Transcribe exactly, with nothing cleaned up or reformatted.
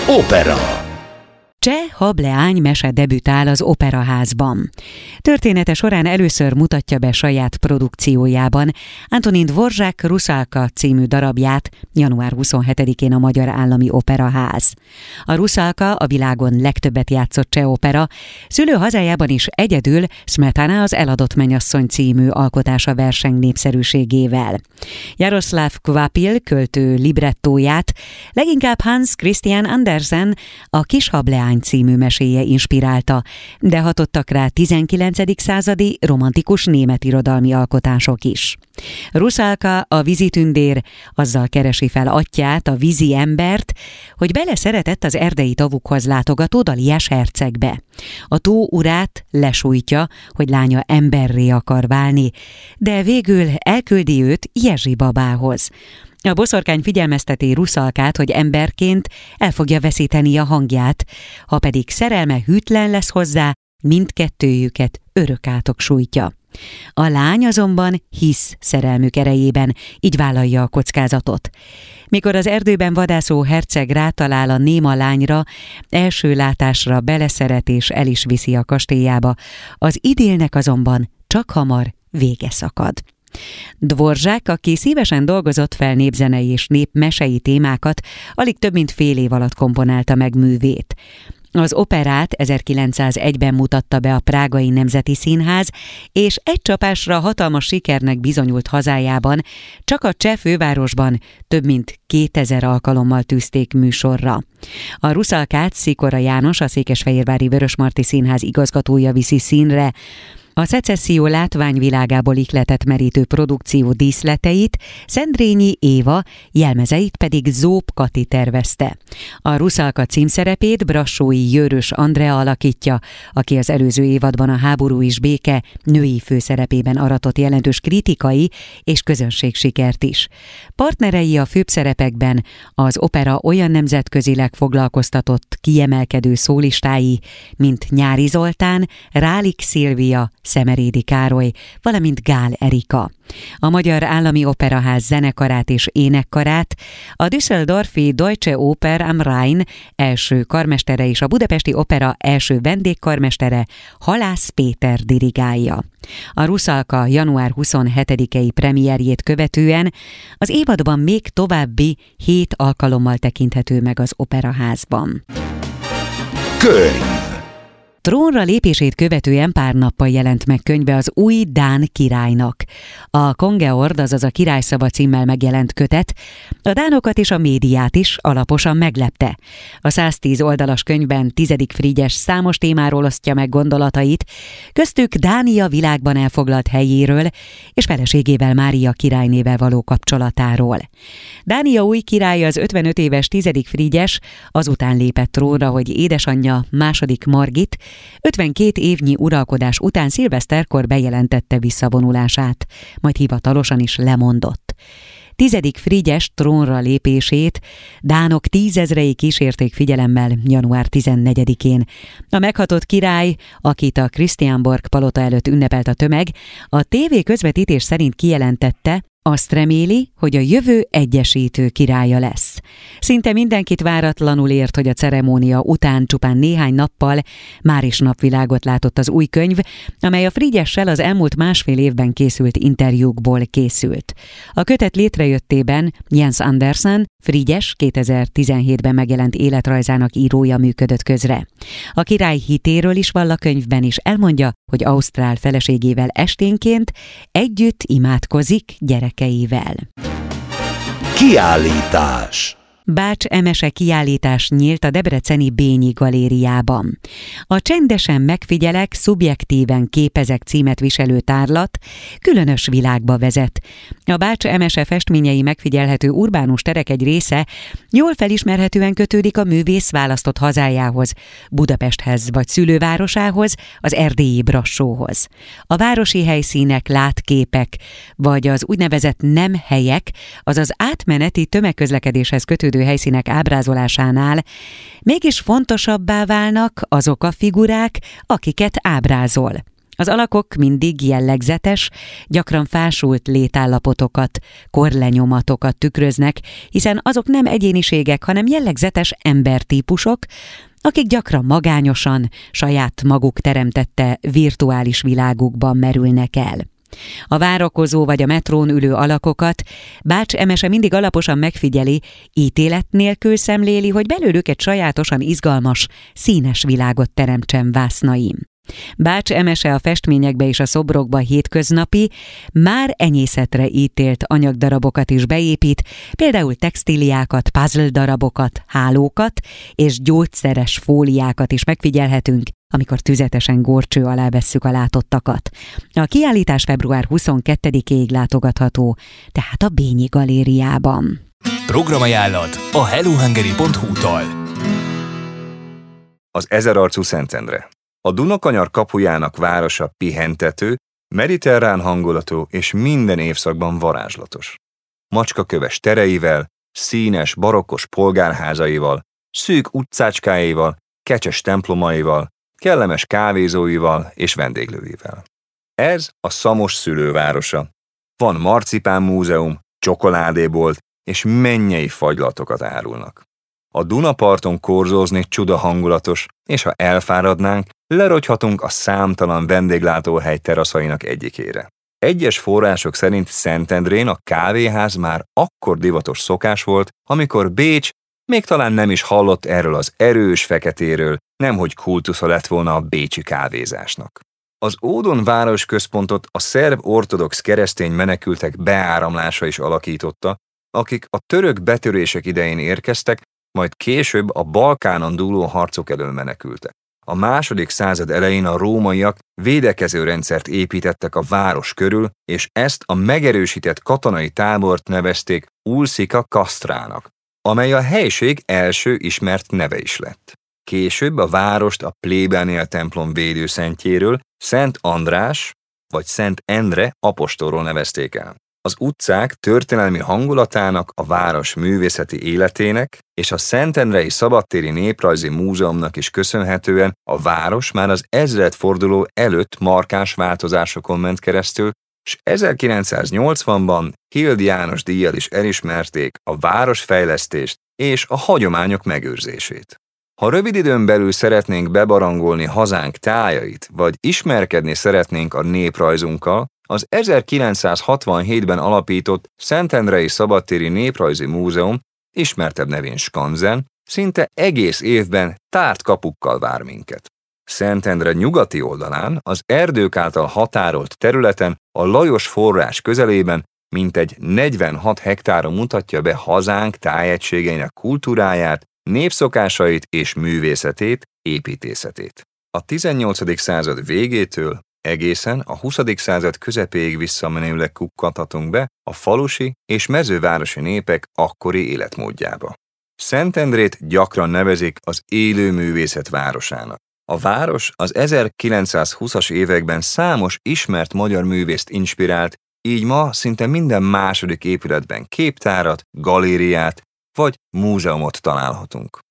Opera. Cseh Hableány mese debütál az Operaházban. Története során először mutatja be saját produkciójában Antonin Dvořák Rusalka című darabját január huszonhetedikén a Magyar Állami Operaház. A Rusalka a világon legtöbbet játszott cseh opera, szülő hazájában is egyedül Smetana az Eladott mennyasszony című alkotása verseng népszerűségével. Jaroszláv Kvapil költő librettóját leginkább Hans Christian Andersen a Kis Hableány című meséje inspirálta, de hatottak rá tizenkilencedik századi romantikus német irodalmi alkotások is. Rusalka, a vízitündér, azzal keresi fel atyját, a vízi embert, hogy beleszeretett az erdei tavukhoz látogató Daliás hercegbe. A tó urát lesújtja, hogy lánya emberré akar válni, de végül elküldi őt Jezsi babához. A boszorkány figyelmezteti Rusalkát, hogy emberként el fogja veszíteni a hangját, ha pedig szerelme hűtlen lesz hozzá, mindkettőjüket örök átok sújtja. A lány azonban hisz szerelmük erejében, így vállalja a kockázatot. Mikor az erdőben vadászó herceg rátalál a néma lányra, első látásra beleszeret és el is viszi a kastélyába, az idillnek azonban csak hamar vége szakad. Dvořák, aki szívesen dolgozott fel népzenei és népmesei témákat, alig több mint fél év alatt komponálta meg művét. Az operát ezerkilencszázegyben mutatta be a Prágai Nemzeti Színház, és egy csapásra hatalmas sikernek bizonyult hazájában, csak a cseh fővárosban több mint kétezer alkalommal tűzték műsorra. A Rusalkát Szikora János, a Székesfehérvári Vörösmarty Színház igazgatója viszi színre. A szecesszió látványvilágából ihletett merítő produkció díszleteit Szendrényi Éva, jelmezeit pedig Zób Kati tervezte. A Rusalka címszerepét Brassói Jőrös Andrea alakítja, aki az előző évadban a Háború és béke női főszerepében aratott jelentős kritikai és közönségsikert is. Partnerei a főbb szerepekben az opera olyan nemzetközileg foglalkoztatott kiemelkedő szólistái, mint Nyári Zoltán, Rálik Szilvia, Szemerédi Károly, valamint Gál Erika. A Magyar Állami Operaház zenekarát és énekkarát a düsseldorfi Deutsche Oper am Rhein első karmestere és a Budapesti Opera első vendégkarmestere Halász Péter dirigálja. A Rusalka január huszonhetedikei premierjét követően az évadban még további hét alkalommal tekinthető meg az Operaházban. Könyv. Trónra lépését követően pár nappal jelent meg könyve az új dán királynak. A Kongeord, azaz a Királyszava címmel megjelent kötet a dánokat és a médiát is alaposan meglepte. A száztíz oldalas könyvben tizedik Frigyes számos témáról osztja meg gondolatait, köztük Dánia világban elfoglalt helyéről és feleségével, Mária királynével való kapcsolatáról. Dánia új királya, az ötvenöt éves tizedik Frigyes azután lépett trónra, hogy édesanyja második Margit ötvenkét évnyi uralkodás után szilveszterkor bejelentette visszavonulását, majd hivatalosan is lemondott. Tizedik Frigyes trónra lépését dánok tízezrei kísérték figyelemmel január tizennegyedikén. A meghatott király, akit a Christianborg palota előtt ünnepelt a tömeg, a tévé közvetítés szerint kijelentette, azt reméli, hogy a jövő egyesítő királya lesz. Szinte mindenkit váratlanul ért, hogy a ceremónia után csupán néhány nappal már is napvilágot látott az új könyv, amely a Frigyessel az elmúlt másfél évben készült interjúkból készült. A kötet létrejöttében Jens Andersen, Frigyes kétezer-tizenhétben megjelent életrajzának írója működött közre. A király hitéről is vall a könyvben, és elmondja, hogy ausztrál feleségével esténként együtt imádkozik gyerekeivel. Kiállítás. Bács Emese kiállítás nyílt a debreceni Bényi galériában. A Csendesen megfigyelek, szubjektíven képezek címet viselő tárlat különös világba vezet. A Bács Emese festményei megfigyelhető urbánus terek egy része jól felismerhetően kötődik a művész választott hazájához, Budapesthez vagy szülővárosához, az erdélyi Brassóhoz. A városi helyszínek, látképek, vagy az úgynevezett nem helyek, azaz átmeneti tömegközlekedéshez kötődő helyszínek ábrázolásánál mégis fontosabbá válnak azok a figurák, akiket ábrázol. Az alakok mindig jellegzetes, gyakran fásult létállapotokat, korlenyomatokat tükröznek, hiszen azok nem egyéniségek, hanem jellegzetes embertípusok, akik gyakran magányosan, saját maguk teremtette virtuális világukban merülnek el. A várakozó vagy a metrón ülő alakokat Bács Emese mindig alaposan megfigyeli, ítélet nélkül szemléli, hogy belőlük egy sajátosan izgalmas, színes világot teremtsen vásznaim. Bács Emese a festményekbe és a szobrokba hétköznapi, már enyészetre ítélt anyagdarabokat is beépít, például textíliákat, puzzle darabokat, hálókat és gyógyszeres fóliákat is megfigyelhetünk, amikor tüzetesen górcső alá vesszük a látottakat. A kiállítás február huszonkettedikéig látogatható, tehát a Bényi Galériában. Programajánlat a hellohungary pont hu-tól. Az ezerarcú Szentendre. A Dunakanyar kapujának városa pihentető, mediterrán hangulatú és minden évszakban varázslatos. Macskaköves tereivel, színes, barokkos polgárházaival, szűk utcácskáival, kecses templomaival, kellemes kávézóival és vendéglőivel. Ez a Szamos szülővárosa. Van marcipán múzeum, csokoládébolt és mennyei fagylatokat árulnak. A Dunaparton korzózni csuda hangulatos, és ha elfáradnánk, lerogyhatunk a számtalan vendéglátóhely teraszainak egyikére. Egyes források szerint Szentendrén a kávéház már akkor divatos szokás volt, amikor Bécs még talán nem is hallott erről az erős feketéről, nemhogy kultusza lett volna a bécsi kávézásnak. Az Ódon városközpontot a szerb ortodox keresztény menekültek beáramlása is alakította, akik a török betörések idején érkeztek, majd később a Balkánon dúló harcok elől menekültek. A második század elején a rómaiak védekező rendszert építettek a város körül, és ezt a megerősített katonai tábort nevezték Ulcika Kastrának, amely a helység első ismert neve is lett. Később a várost a plébániel templom védőszentjéről, Szent András vagy Szent Endre apostolról nevezték el. Az utcák történelmi hangulatának, a város művészeti életének és a Szentendrei Szabadtéri Néprajzi Múzeumnak is köszönhetően a város már az ezredforduló előtt markáns változásokon ment keresztül, és ezerkilencszáznyolcvanban Hild János díjjal is elismerték a városfejlesztést és a hagyományok megőrzését. Ha rövid időn belül szeretnénk bebarangolni hazánk tájait, vagy ismerkedni szeretnénk a néprajzunkkal, az ezerkilencszázhatvanhétben alapított Szentendrei Szabadtéri Néprajzi Múzeum, ismertebb nevén Skanzen, szinte egész évben tárt kapukkal vár minket. Szentendre nyugati oldalán, az erdők által határolt területen, a Lajos forrás közelében mintegy negyvenhat hektáron mutatja be hazánk tájegységeinek kultúráját, népszokásait és művészetét, építészetét. A tizennyolcadik század végétől egészen a huszadik század közepéig visszamenőleg kukkanthatunk be a falusi és mezővárosi népek akkori életmódjába. Szentendrét gyakran nevezik az élő művészet városának. A város az ezerkilencszázhúszas években számos ismert magyar művészt inspirált, így ma szinte minden második épületben képtárat, galériát vagy múzeumot találhatunk.